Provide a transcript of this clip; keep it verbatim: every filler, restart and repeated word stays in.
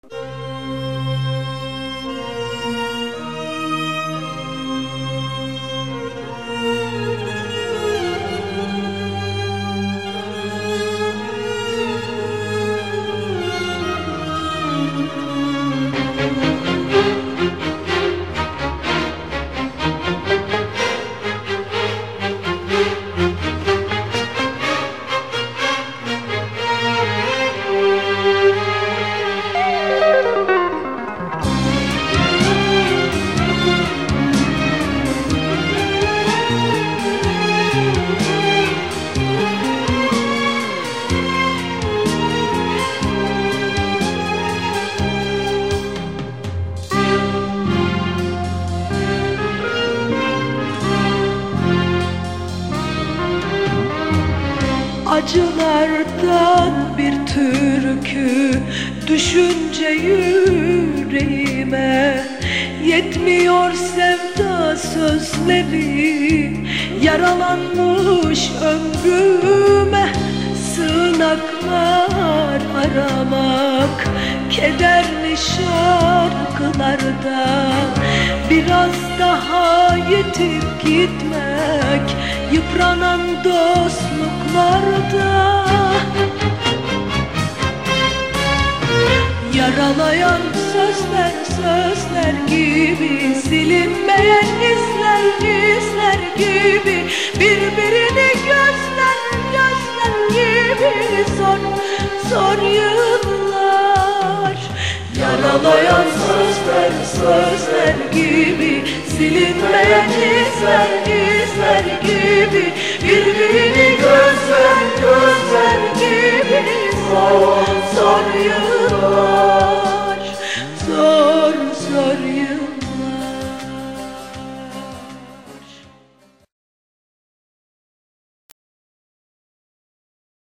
Acılardan bir türkü düşünce yüreğime yetmiyor sevda sözleri, yaralanmış ömrüme sığınaklar aramak, kederli şarkılarda biraz daha yetip gitmek, yıpranan dostluklarda yaralayan sözler sözler gibi, silinmeyen izler izler gibi, birbirini gözler gözler gibi, zor zor yıllar. Yaralayan sözler sözler gibi, silinmeyen izler izler gibi, birbirini gözler gözler gibi, zor zor yıllar.